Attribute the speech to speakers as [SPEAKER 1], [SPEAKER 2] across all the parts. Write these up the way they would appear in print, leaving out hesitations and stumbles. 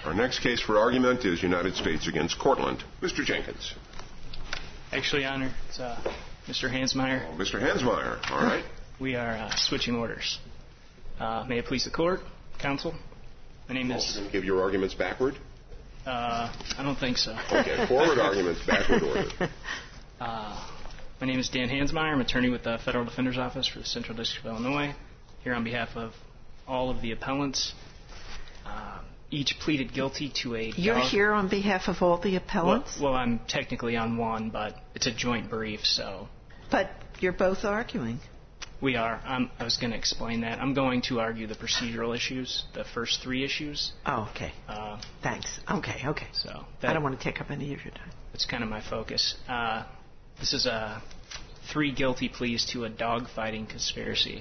[SPEAKER 1] Our next case for argument is United States against Cortland. Mr. Jenkins.
[SPEAKER 2] Actually, Your Honor, it's Mr. Hansmeier.
[SPEAKER 1] Oh, Mr. Hansmeier. All right.
[SPEAKER 2] We are switching orders. May it please the Court, Counsel? My name is...
[SPEAKER 1] Going to give your arguments backward?
[SPEAKER 2] I don't think so.
[SPEAKER 1] Okay, forward arguments, backward order.
[SPEAKER 2] My name is Dan Hansmeier. I'm attorney with the Federal Defender's Office for the Central District of Illinois. Here on behalf of all of the appellants. Each pleaded guilty to a...
[SPEAKER 3] You're here on behalf of all the appellants?
[SPEAKER 2] Well, I'm technically on one, but it's a joint brief, so...
[SPEAKER 3] But you're both arguing.
[SPEAKER 2] We are. I was going to explain that. I'm going to argue the procedural issues, the first three issues.
[SPEAKER 3] Oh, okay. Thanks. Okay.
[SPEAKER 2] So
[SPEAKER 3] I don't want to take up any of your time.
[SPEAKER 2] That's kind of my focus. This is 3 guilty pleas to a dogfighting conspiracy.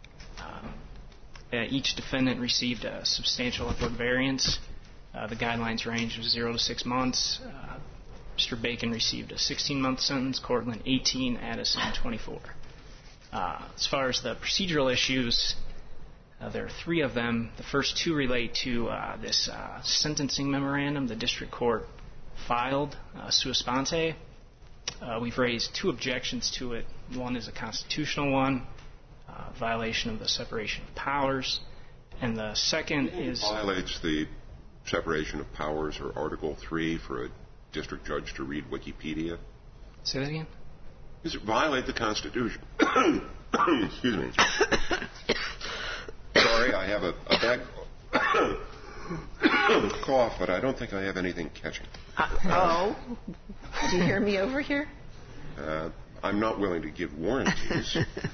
[SPEAKER 2] Each defendant received a substantial upward variance. The guidelines range was 0 to 6 months. Mr. Bacon received a 16-month sentence, Cortland 18, Addison 24. As far as the procedural issues, there are 3 of them. The first 2 relate to this sentencing memorandum the district court filed, sua sponte. We've raised 2 objections to it. One is a constitutional one, violation of the separation of powers, and the second is...
[SPEAKER 1] Violates the separation of powers or Article 3 for a district judge to read Wikipedia.
[SPEAKER 2] Say that again?
[SPEAKER 1] Does it violate the Constitution? Excuse me. Sorry, I have a bad cough, but I don't think I have anything catching.
[SPEAKER 3] Do you hear me over here?
[SPEAKER 1] I'm not willing to give warranties.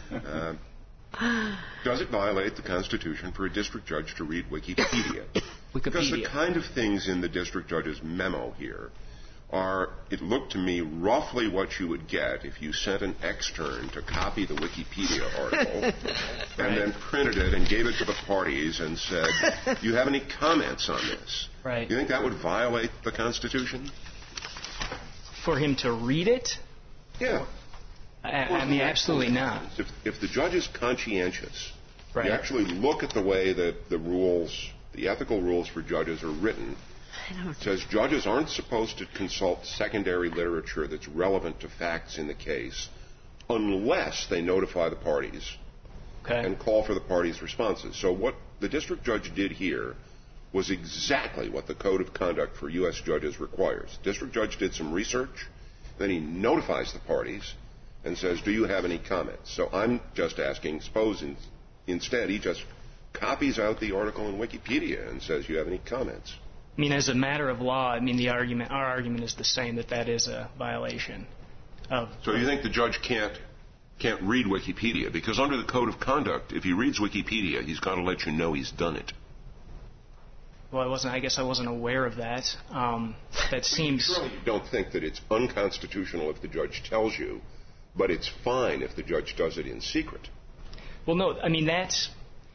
[SPEAKER 1] Does it violate the Constitution for a district judge to read Wikipedia? Because the kind of things in the district judge's memo here are, it looked to me, roughly what you would get if you sent an extern to copy the Wikipedia article and then printed it and gave it to the parties and said, do you have any comments on this?
[SPEAKER 2] Right.
[SPEAKER 1] Do you think that would violate the Constitution?
[SPEAKER 2] For him to read it?
[SPEAKER 1] Yeah.
[SPEAKER 2] I mean, absolutely not.
[SPEAKER 1] If the judge is conscientious,
[SPEAKER 2] right.
[SPEAKER 1] You actually look at the way that the rules, the ethical rules for judges are written. It says judges aren't supposed to consult secondary literature that's relevant to facts in the case unless they notify the parties and call for the parties' responses. So what the district judge did here was exactly what the Code of Conduct for U.S. judges requires. The district judge did some research, then he notifies the parties and says, do you have any comments? So I'm just asking, suppose instead he just copies out the article in Wikipedia and says, you have any comments?
[SPEAKER 2] I mean, as a matter of law, I mean, our argument is the same, that is a violation of...
[SPEAKER 1] So you think the judge can't read Wikipedia? Because under the Code of Conduct, if he reads Wikipedia, he's got to let you know he's done it.
[SPEAKER 2] Well, I guess I wasn't aware of that. That seems...
[SPEAKER 1] Surely you don't think that it's unconstitutional if the judge tells you, but it's fine if the judge does it in secret.
[SPEAKER 2] Well, no, I mean, that's...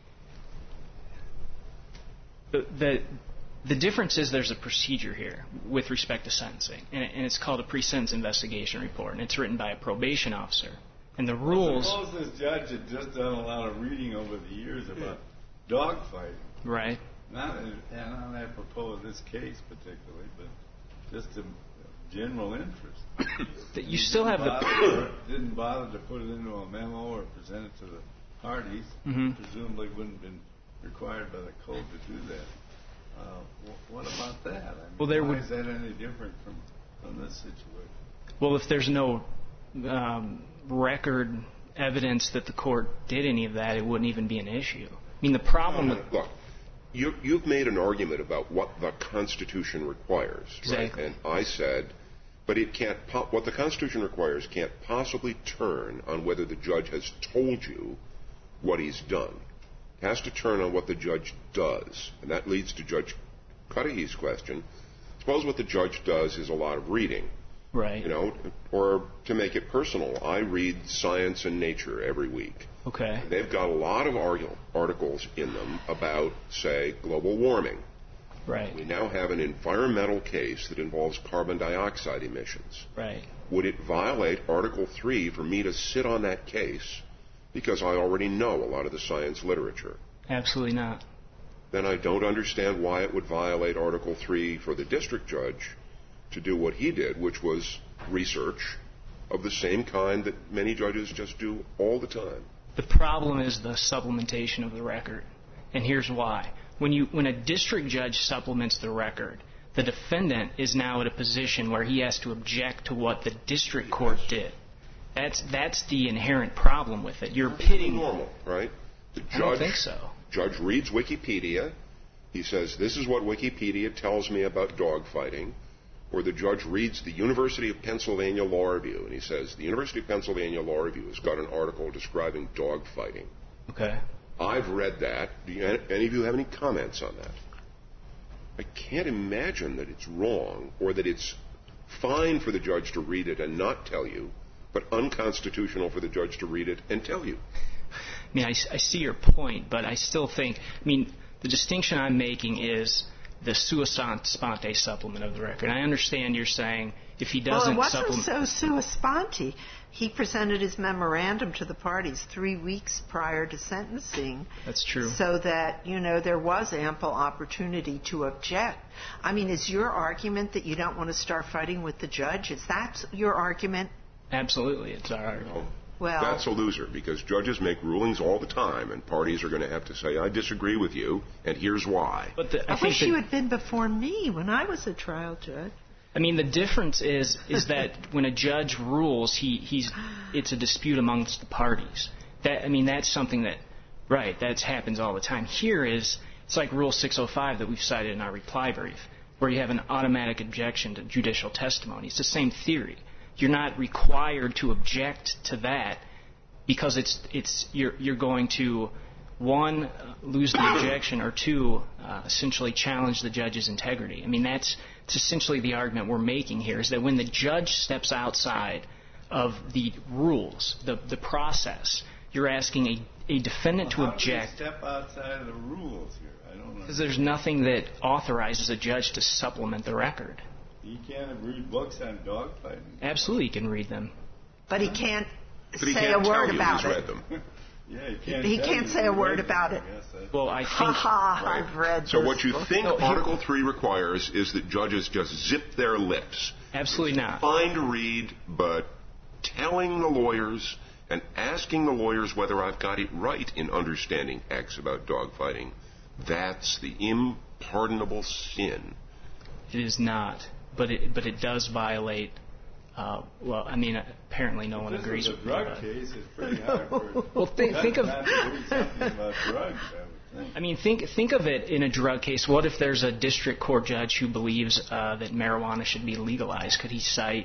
[SPEAKER 2] The difference is there's a procedure here with respect to sentencing, and it's called a pre-sentence investigation report, and it's written by a probation officer. And the rules...
[SPEAKER 4] Suppose this judge had just done a lot of reading over the years about dogfighting.
[SPEAKER 2] Right.
[SPEAKER 4] Not apropos of this case particularly, but just a general interest.
[SPEAKER 2] That you still have
[SPEAKER 4] didn't bother to put it into a memo or present it to the parties. Presumably wouldn't have been required by the code to do that. What about that? I mean, why is that any different from this situation?
[SPEAKER 2] Well, if there's no record evidence that the court did any of that, it wouldn't even be an issue. I mean, the problem with...
[SPEAKER 1] Look, you've made an argument about what the Constitution requires.
[SPEAKER 2] Exactly.
[SPEAKER 1] Right? And I said, but it can't... what the Constitution requires can't possibly turn on whether the judge has told you what he's done. It has to turn on what the judge does. And that leads to Judge Cudahy's question. Suppose what the judge does is a lot of reading.
[SPEAKER 2] Right.
[SPEAKER 1] You know, or to make it personal, I read Science and Nature every week.
[SPEAKER 2] Okay.
[SPEAKER 1] They've got a lot of articles in them about, say, global warming.
[SPEAKER 2] Right.
[SPEAKER 1] We now have an environmental case that involves carbon dioxide emissions.
[SPEAKER 2] Right.
[SPEAKER 1] Would it violate Article 3 for me to sit on that case because I already know a lot of the science literature?
[SPEAKER 2] Absolutely not.
[SPEAKER 1] then I don't understand why it would violate Article 3 for the district judge to do what he did, which was research of the same kind that many judges just do all the time.
[SPEAKER 2] The problem is the supplementation of the record, and here's why. When a district judge supplements the record, the defendant is now at a position where he has to object to what the district court did. That's the inherent problem with it. You're pitting...
[SPEAKER 1] normal, right?
[SPEAKER 2] I don't think so.
[SPEAKER 1] Judge reads Wikipedia. He says, this is what Wikipedia tells me about dogfighting. Or the judge reads the University of Pennsylvania Law Review, and he says, the University of Pennsylvania Law Review has got an article describing dogfighting.
[SPEAKER 2] Okay.
[SPEAKER 1] I've read that. Do any of you have any comments on that? I can't imagine that it's wrong or that it's fine for the judge to read it and not tell you, but unconstitutional for the judge to read it and tell you.
[SPEAKER 2] I mean, I see your point, but I still think, the distinction I'm making is the sua sponte supplement of the record. I understand you're saying if he doesn't supplement...
[SPEAKER 3] Well, it wasn't so sua sponte. He presented his memorandum to the parties 3 weeks prior to sentencing.
[SPEAKER 2] That's true.
[SPEAKER 3] So that, there was ample opportunity to object. Is your argument that you don't want to start fighting with the judge? Is that your argument?
[SPEAKER 2] Absolutely, it's our argument.
[SPEAKER 3] Well,
[SPEAKER 1] that's a loser, because judges make rulings all the time, and parties are going to have to say, I disagree with you, and here's why.
[SPEAKER 3] But I wish you had been before me when I was a trial judge.
[SPEAKER 2] The difference is that when a judge rules, it's a dispute amongst the parties. That's something that happens all the time. Here it's like Rule 605 that we've cited in our reply brief, where you have an automatic objection to judicial testimony. It's the same theory. You're not required to object to that because you're going to, one, lose the objection, or two, essentially challenge the judge's integrity. That's essentially the argument we're making here, is that when the judge steps outside of the rules, the process, you're asking a defendant to object.
[SPEAKER 4] How do you step outside of the rules here? I don't know.
[SPEAKER 2] Because there's nothing that authorizes a judge to supplement the record.
[SPEAKER 4] He can't read books on dogfighting.
[SPEAKER 2] Absolutely, he can read them.
[SPEAKER 3] But he can't say a word about it.
[SPEAKER 1] Read them.
[SPEAKER 4] Yeah,
[SPEAKER 3] he can't say a word about it.
[SPEAKER 2] Well, I think...
[SPEAKER 3] I've read
[SPEAKER 1] So
[SPEAKER 3] this
[SPEAKER 1] what you
[SPEAKER 3] book.
[SPEAKER 1] think Article 3 requires is that judges just zip their lips.
[SPEAKER 2] Absolutely not.
[SPEAKER 1] Fine to read, but telling the lawyers and asking the lawyers whether I've got it right in understanding X about dogfighting, that's the impardonable sin.
[SPEAKER 2] It is not. But it does violate... apparently no one agrees with me.
[SPEAKER 4] If this is a drug case, it's pretty hard for...
[SPEAKER 2] Well, think of...
[SPEAKER 4] not to do something about drugs, I would think.
[SPEAKER 2] Think of it in a drug case. What if there's a district court judge who believes that marijuana should be legalized? Could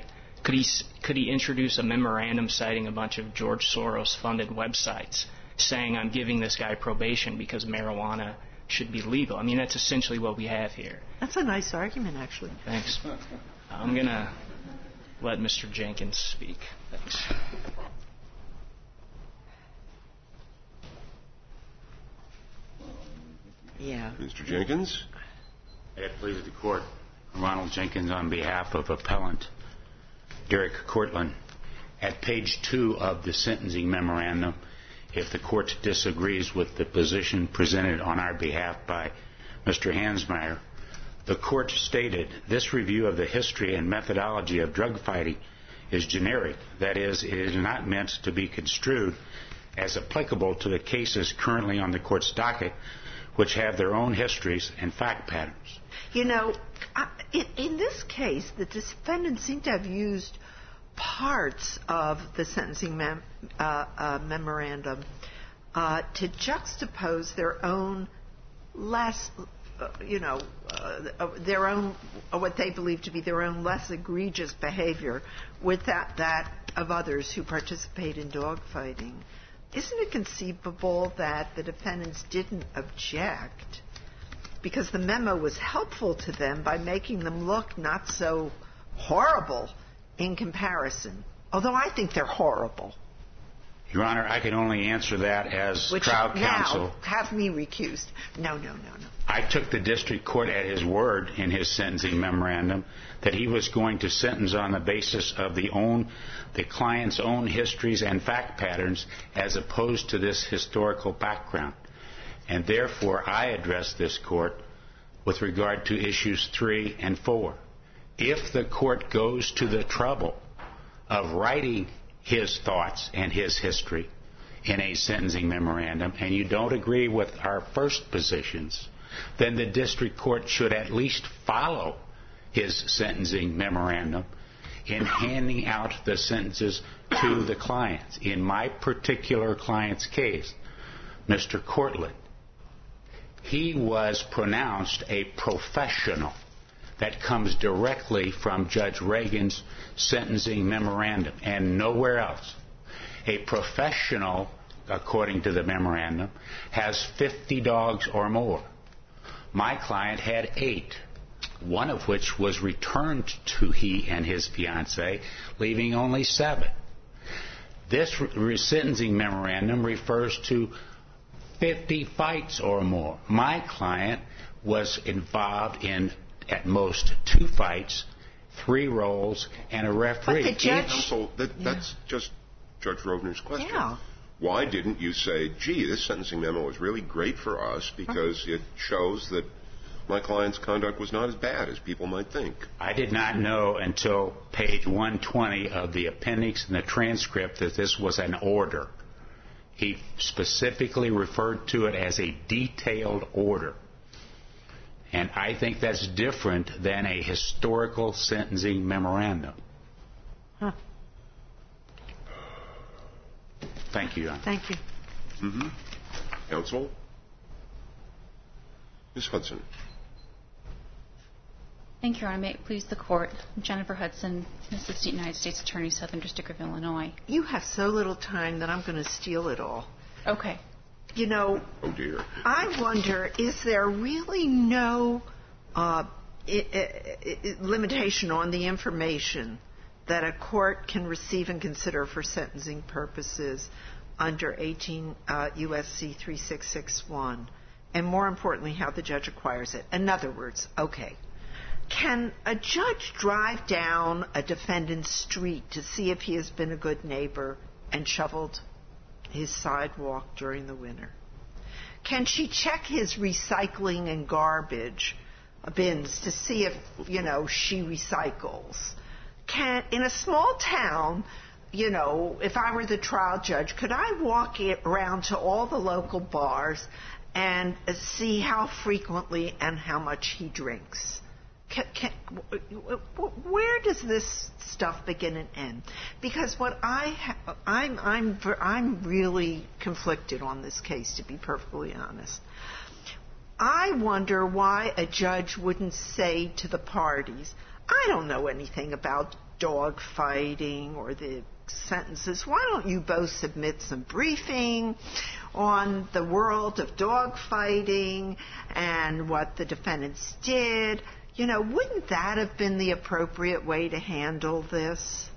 [SPEAKER 2] he introduce a memorandum citing a bunch of George Soros-funded websites saying, I'm giving this guy probation because marijuana should be legal? That's essentially what we have here.
[SPEAKER 3] That's a nice argument, actually.
[SPEAKER 2] Thanks. I'm going to let Mr. Jenkins speak. Thanks.
[SPEAKER 3] Yeah.
[SPEAKER 1] Mr. Jenkins?
[SPEAKER 5] I plead with the court. Ronald Jenkins on behalf of appellant Derek Cortland. At page 2 of the sentencing memorandum, if the court disagrees with the position presented on our behalf by Mr. Hansmeier, the court stated, this review of the history and methodology of drug fighting is generic. That is, it is not meant to be construed as applicable to the cases currently on the court's docket, which have their own histories and fact patterns.
[SPEAKER 3] In this case, the defendants seem to have used parts of the sentencing memorandum to juxtapose their own their own, what they believe to be their own less egregious behavior with that of others who participate in dogfighting. Isn't it conceivable that the defendants didn't object because the memo was helpful to them by making them look not so horrible in comparison? Although I think they're horrible.
[SPEAKER 5] Your Honor, I can only answer that as trial counsel.
[SPEAKER 3] Now, have me recused. No.
[SPEAKER 5] I took the district court at his word in his sentencing memorandum that he was going to sentence on the basis of the client's own histories and fact patterns as opposed to this historical background. And therefore, I address this court with regard to issues 3 and 4. If the court goes to the trouble of writing his thoughts and his history in a sentencing memorandum, and you don't agree with our first positions, then the district court should at least follow his sentencing memorandum in handing out the sentences to the clients. In my particular client's case, Mr. Cortland, he was pronounced a professional. That comes directly from Judge Reagan's sentencing memorandum and nowhere else. A professional, according to the memorandum, has 50 dogs or more. My client had 8, one of which was returned to he and his fiancée, leaving only 7. This sentencing memorandum refers to 50 fights or more. My client was involved in at most 2 fights, 3 rolls, and a referee.
[SPEAKER 3] But the judge...
[SPEAKER 1] Counsel, that's just Judge Rovner's question.
[SPEAKER 3] Yeah.
[SPEAKER 1] Why didn't you say, gee, this sentencing memo is really great for us because it shows that my client's conduct was not as bad as people might think?
[SPEAKER 5] I did not know until page 120 of the appendix in the transcript that this was an order. He specifically referred to it as a detailed order. And I think that's different than a historical sentencing memorandum.
[SPEAKER 3] Huh.
[SPEAKER 5] Thank you, Your Honor.
[SPEAKER 3] Thank you.
[SPEAKER 1] Mm-hmm. Counsel? Ms. Hudson.
[SPEAKER 6] Thank you, Your Honor. May it please the Court. I'm Jennifer Hudson, Assistant United States Attorney, Southern District of Illinois.
[SPEAKER 3] You have so little time that I'm going to steal it all.
[SPEAKER 6] Okay.
[SPEAKER 3] You know,
[SPEAKER 1] oh dear.
[SPEAKER 3] I wonder, is there really no limitation on the information that a court can receive and consider for sentencing purposes under 18 U.S.C. 3661, and more importantly, how the judge acquires it? In other words, okay, can a judge drive down a defendant's street to see if he has been a good neighbor and shoveled his sidewalk during the winter? Can she check his recycling and garbage bins to see if, she recycles? In a small town, if I were the trial judge, could I walk around to all the local bars and see how frequently and how much he drinks? Where does this stuff begin and end? Because what I'm really conflicted on this case, to be perfectly honest. I wonder why a judge wouldn't say to the parties, I don't know anything about dog fighting or the sentences. Why don't you both submit some briefing on the world of dog fighting and what the defendants did? Wouldn't that have been the appropriate way to handle this?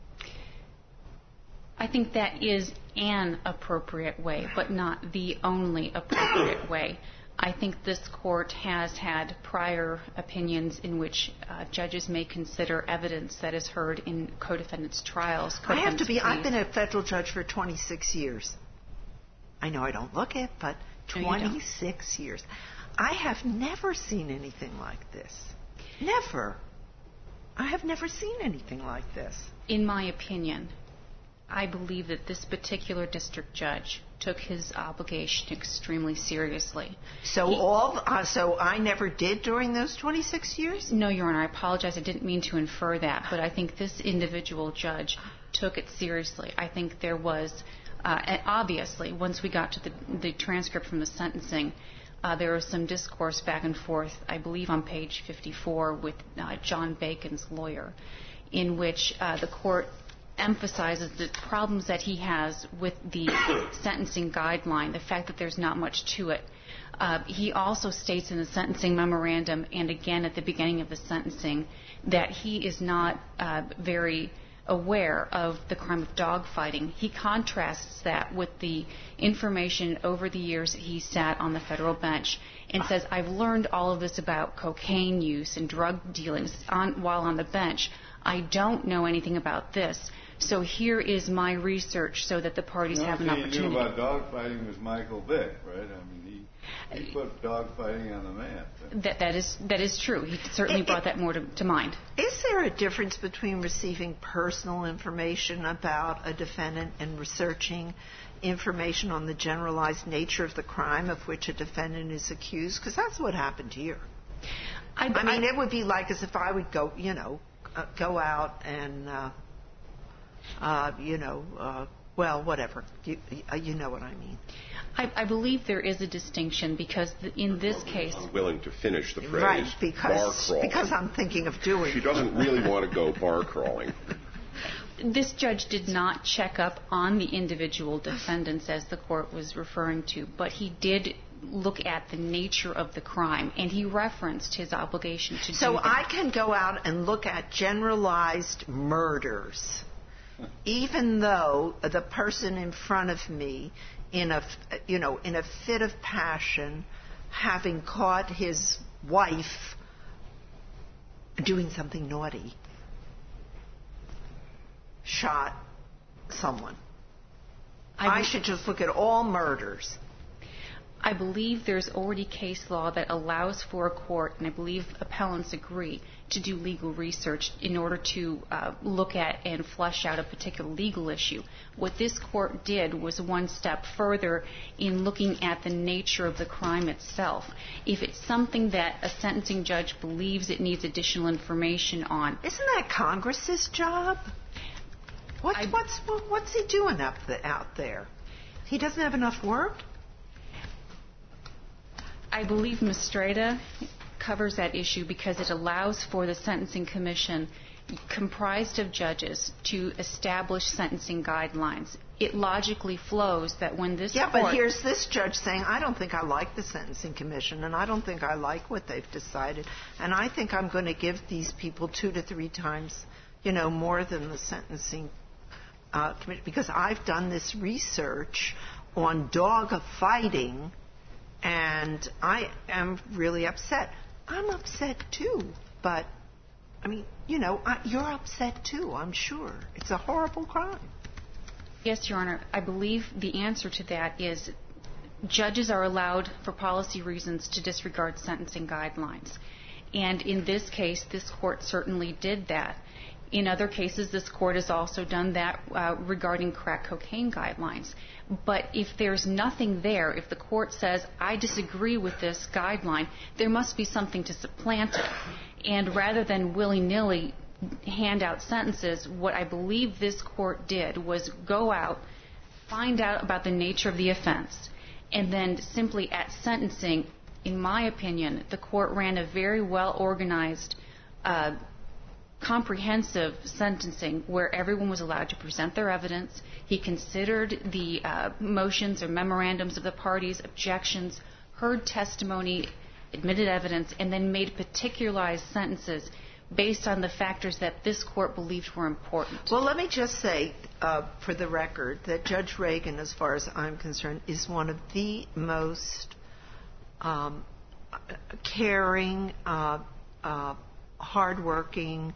[SPEAKER 6] I think that is an appropriate way, but not the only appropriate way. I think this court has had prior opinions in which judges may consider evidence that is heard in co-defendants' trials.
[SPEAKER 3] I've been a federal judge for 26 years. I know I don't look it, but 26 years. I have never seen anything like this. Never. I have never seen anything like this.
[SPEAKER 6] In my opinion, I believe that this particular district judge took his obligation extremely seriously.
[SPEAKER 3] So I never did during those 26 years?
[SPEAKER 6] No, Your Honor, I apologize. I didn't mean to infer that, but I think this individual judge took it seriously. I think there was, obviously, once we got to the transcript from the sentencing, there was some discourse back and forth, I believe on page 54, with John Bacon's lawyer, in which the court emphasizes the problems that he has with the sentencing guideline, the fact that there's not much to it. He also states in the sentencing memorandum and again at the beginning of the sentencing that he is not very aware of the crime of dogfighting. He contrasts that with the information over the years that he sat on the federal bench and says, I've learned all of this about cocaine use and drug dealings while on the bench. I don't know anything about this. So here is my research so that the parties have an opportunity.
[SPEAKER 4] The only thing he knew about dogfighting was Michael Vick, right? I mean, He put dogfighting on the map.
[SPEAKER 6] That is true. He certainly brought that more to mind.
[SPEAKER 3] Is there a difference between receiving personal information about a defendant and researching information on the generalized nature of the crime of which a defendant is accused? Because that's what happened here. I mean, it would be like as if I would go out and, well, whatever. You know what I mean.
[SPEAKER 6] I believe there is a distinction because in this case...
[SPEAKER 1] I'm willing to finish the phrase,
[SPEAKER 3] right,
[SPEAKER 1] bar crawling.
[SPEAKER 3] Because I'm thinking of doing it.
[SPEAKER 1] She doesn't really want to go bar crawling.
[SPEAKER 6] This judge did not check up on the individual defendants as the court was referring to, but he did look at the nature of the crime, and he referenced his obligation to do that.
[SPEAKER 3] So I can go out and look at generalized murders, even though the person in front of me, in a fit of passion, having caught his wife doing something naughty, shot someone. I should just look at all murders.
[SPEAKER 6] I believe there's already case law that allows for a court, and I believe appellants agree, to do legal research in order to look at and flesh out a particular legal issue. What this court did was one step further in looking at the nature of the crime itself. If it's something that a sentencing judge believes it needs additional information on...
[SPEAKER 3] Isn't that Congress's job? What's he doing out there? He doesn't have enough work?
[SPEAKER 6] I believe Mistretta covers that issue because it allows for the Sentencing Commission, comprised of judges, to establish sentencing guidelines. It logically flows that when this court...
[SPEAKER 3] Yeah, but here's this judge saying, I don't think I like the Sentencing Commission, and I don't think I like what they've decided, and I think I'm going to give these people 2 to 3 times, more than the Sentencing Commission, because I've done this research on dog fighting, and I am really upset. I'm upset, too. But, you're upset, too, I'm sure. It's a horrible crime.
[SPEAKER 6] Yes, Your Honor. I believe the answer to that is judges are allowed, for policy reasons, to disregard sentencing guidelines. And in this case, this court certainly did that. In other cases, this court has also done that regarding crack cocaine guidelines. But if there's nothing there, if the court says, I disagree with this guideline, there must be something to supplant it. And rather than willy-nilly hand out sentences, what I believe this court did was go out, find out about the nature of the offense, and then simply at sentencing, in my opinion, the court ran a very well-organized comprehensive sentencing where everyone was allowed to present their evidence. He considered the motions or memorandums of the parties, objections, heard testimony, admitted evidence, and then made particularized sentences based on the factors that this court believed were important.
[SPEAKER 3] Well, let me just say, for the record, that Judge Reagan, as far as I'm concerned, is one of the most caring, hardworking,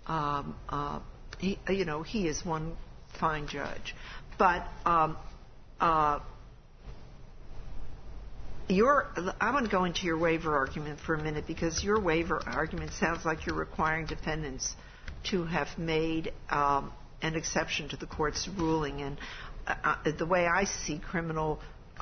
[SPEAKER 3] he is one fine judge. But I want to go into your waiver argument for a minute, because your waiver argument sounds like you're requiring defendants to have made an exception to the court's ruling. And the way I see criminal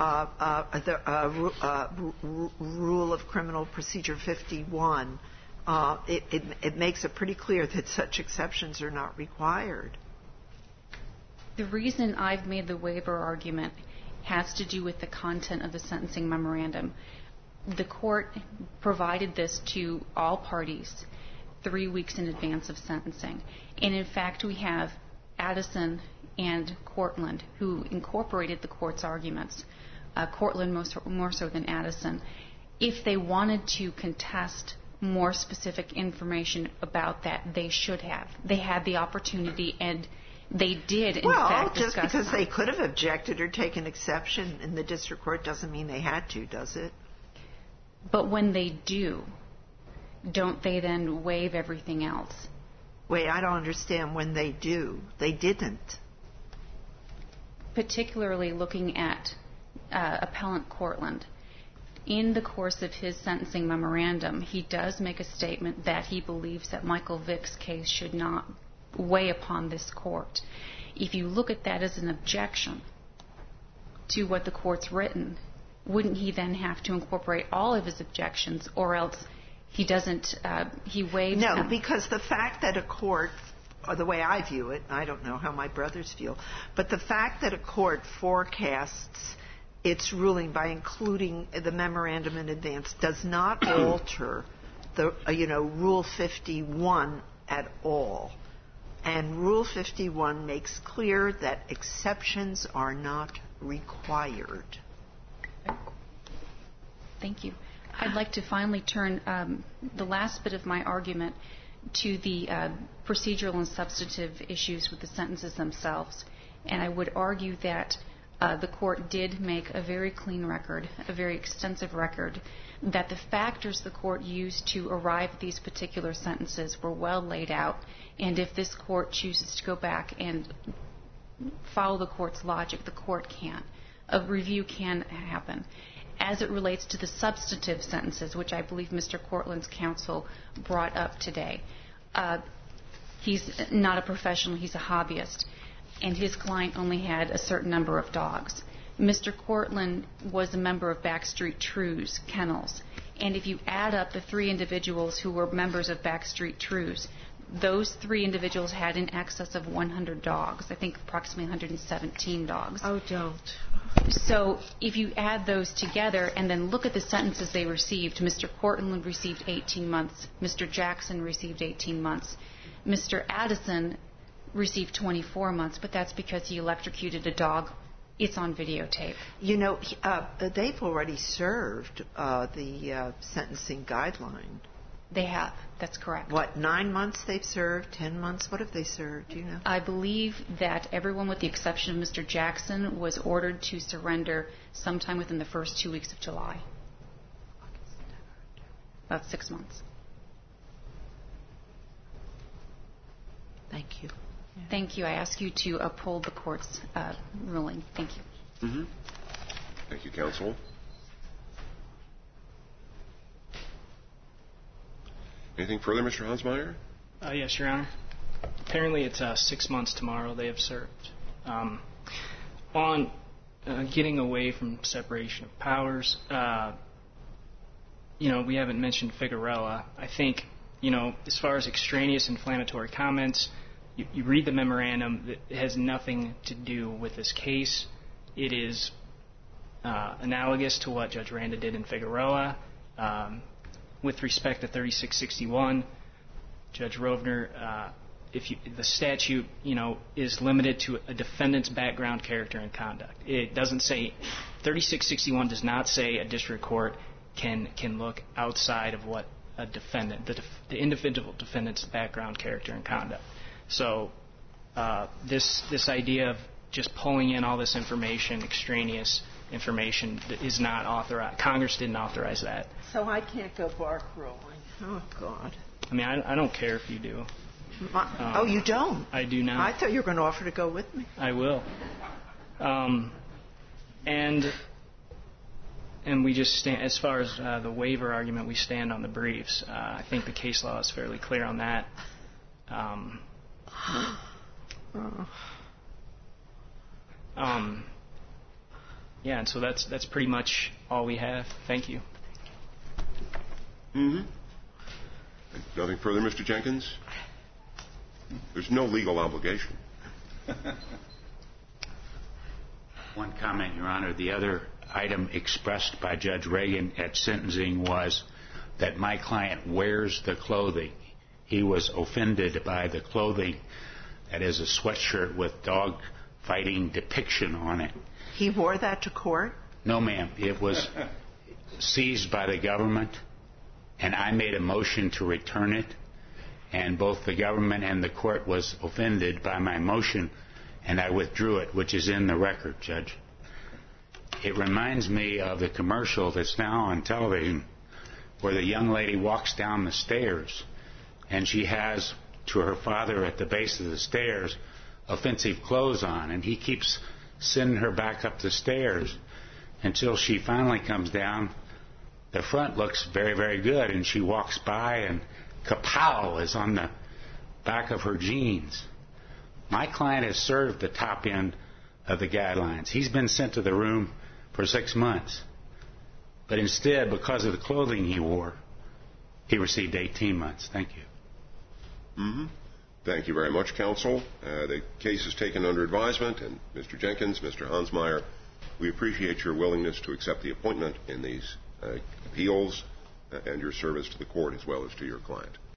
[SPEAKER 3] rule of Criminal Procedure 51, it makes it pretty clear that such exceptions are not required.
[SPEAKER 6] The reason I've made the waiver argument has to do with the content of the sentencing memorandum. The court provided this to all parties 3 weeks in advance of sentencing. And in fact, we have Addison and Cortland, who incorporated the court's arguments. Cortland more so than Addison. If they wanted to contest more specific information about that, they should have. They had the opportunity, and they did, in fact, discuss
[SPEAKER 3] Well, just because they could have objected or taken exception in the district court doesn't mean they had to, does it?
[SPEAKER 6] But when they do, don't they then waive everything else?
[SPEAKER 3] Wait, I don't understand. When they do. They didn't.
[SPEAKER 6] Particularly looking at Appellant Cortland. in the course of his sentencing memorandum, he does make a statement that he believes that Michael Vick's case should not weigh upon this court. If you look at that as an objection to what the court's written, wouldn't he then have to incorporate all of his objections, or else he doesn't, he waives them?
[SPEAKER 3] No, because the fact that a court, or the way I view it, I don't know how my brothers feel, but the fact that a court forecasts its ruling by including the memorandum in advance does not alter the, Rule 51 at all. And Rule 51 makes clear that exceptions are not required.
[SPEAKER 6] Thank you. I'd like to finally turn the last bit of my argument to the procedural and substantive issues with the sentences themselves. And I would argue that the court did make a very clean record, a very extensive record, that the factors the court used to arrive at these particular sentences were well laid out. And if this court chooses to go back and follow the court's logic, the court can. A review can happen. As it relates to the substantive sentences, which I believe Mr. Cortland's counsel brought up today, he's not a professional, he's a hobbyist, and his client only had a certain number of dogs. Mr. Cortland was a member of Backstreet True's kennels, and if you add up the 3 individuals who were members of Backstreet True's, those 3 individuals had in excess of 100 dogs, I think approximately 117 dogs.
[SPEAKER 3] Oh, don't.
[SPEAKER 6] So if you add those together and then look at the sentences they received, Mr. Cortland received 18 months, Mr. Jackson received 18 months, Mr. Addison received 24 months, but that's because he electrocuted a dog. It's on videotape.
[SPEAKER 3] They've already served the sentencing guideline.
[SPEAKER 6] They have. That's correct.
[SPEAKER 3] What, 9 months they've served? 10 months? What have they served? Do you know?
[SPEAKER 6] I believe that everyone with the exception of Mr. Jackson was ordered to surrender sometime within the first 2 weeks of July. About 6 months.
[SPEAKER 3] Thank you.
[SPEAKER 6] Yeah. Thank you. I ask you to uphold the court's ruling. Thank you.
[SPEAKER 1] Mm-hmm. Thank you, counsel. Anything further, Mr. Hansmeier?
[SPEAKER 2] Yes, Your Honor. Apparently it's 6 months tomorrow they have served. On getting away from separation of powers, we haven't mentioned Figueroa. I think, as far as extraneous inflammatory comments, you read the memorandum, it has nothing to do with this case. It is analogous to what Judge Randa did in Figueroa. With respect to 3661, Judge Rovner, the statute, is limited to a defendant's background, character, and conduct. It doesn't say 3661 does not say a district court can look outside of what a defendant, the individual defendant's background, character, and conduct. So this idea of just pulling in all this information, extraneous information, is not authorized. Congress didn't authorize that.
[SPEAKER 3] So I can't go bark rolling. Oh, God.
[SPEAKER 2] I mean, I don't care if you do.
[SPEAKER 3] Oh, you don't?
[SPEAKER 2] I do not.
[SPEAKER 3] I thought you were going to offer to go with me.
[SPEAKER 2] I will. And we just stand, as far as the waiver argument, we stand on the briefs. I think the case law is fairly clear on that. Yeah, and so that's pretty much all we have. Thank you.
[SPEAKER 1] Mm-hmm. Nothing further, Mr. Jenkins? There's no legal obligation.
[SPEAKER 5] One comment, Your Honor. The other item expressed by Judge Reagan at sentencing was that my client wears the clothing. He was offended by the clothing that is a sweatshirt with dog fighting depiction on it.
[SPEAKER 3] He wore that to court?
[SPEAKER 5] No, ma'am. It was seized by the government, and I made a motion to return it, and both the government and the court was offended by my motion, and I withdrew it, which is in the record, Judge. It reminds me of the commercial that's now on television where the young lady walks down the stairs, and she has, to her father at the base of the stairs, offensive clothes on, and he keeps sending her back up the stairs until she finally comes down the front looks very, very good, and she walks by and kapow is on the back of her jeans. My client has served the top end of the guidelines. He's been sent to the room for 6 months. But instead, because of the clothing he wore, he received 18 months. Thank you.
[SPEAKER 1] Mm-hmm. Thank you very much, counsel. The case is taken under advisement, and Mr. Jenkins, Mr. Hansmeier, we appreciate your willingness to accept the appointment in these appeals and your service to the court as well as to your client.